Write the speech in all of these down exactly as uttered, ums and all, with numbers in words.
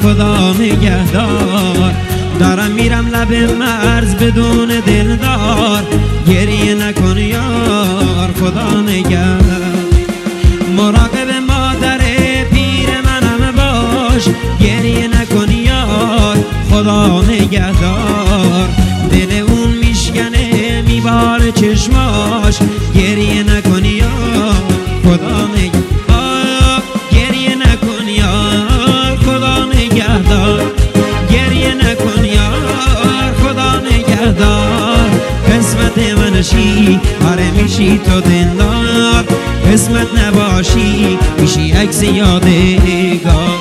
خدا نگهدار. دارم میرم لب مرز بدون دلدار، گریه نکن یار خدا نگهدار. مراقب مادر پیر منم باش، گریه نکن یار خدا نگهدار. دل اون میشکنه میباره چشماش، گریه نکن یار خدا نگهدار. گریه نکن یار خدا نگهدار، گریه نکن یار خدا نگهدار. قسمت منشی آره میشی تو دلدار، قسمت نباشی میشی عکس یادگار.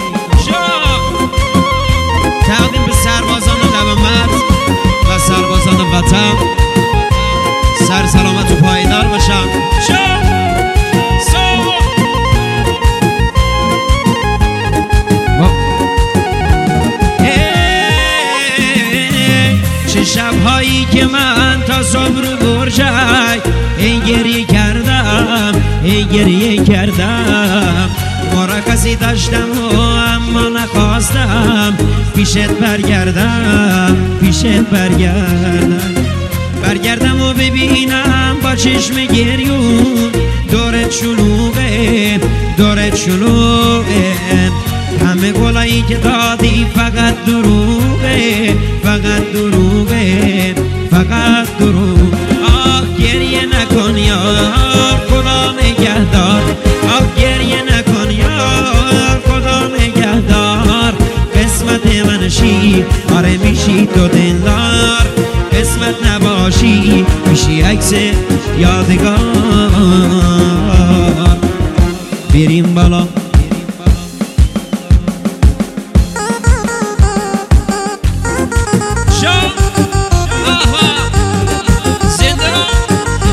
تقدیم به سربازان لب مرز و سربازان وطن، سر سلامت و پایدار باشم. چه شبهایی که من تا صبح رو برجک این گریه کردم، این گریه کردم. مرخصی داشتم و اما نخواستم پیشت برگردم، پیشت برگردم. برگردم و ببینم با چشم گریون دورت شلوغه، دورت شلوغه. همه گلایی که دادی فقط دروغه، فقط دروغه، فقط دروغ. آه گریه نکن یار خدا نگهدار، آه گریه نکن یار خدا نگهدار. قسمت منشی آره میشی تو دلدار، قسمت نباشی میشی عکس یادگار. بریم بالا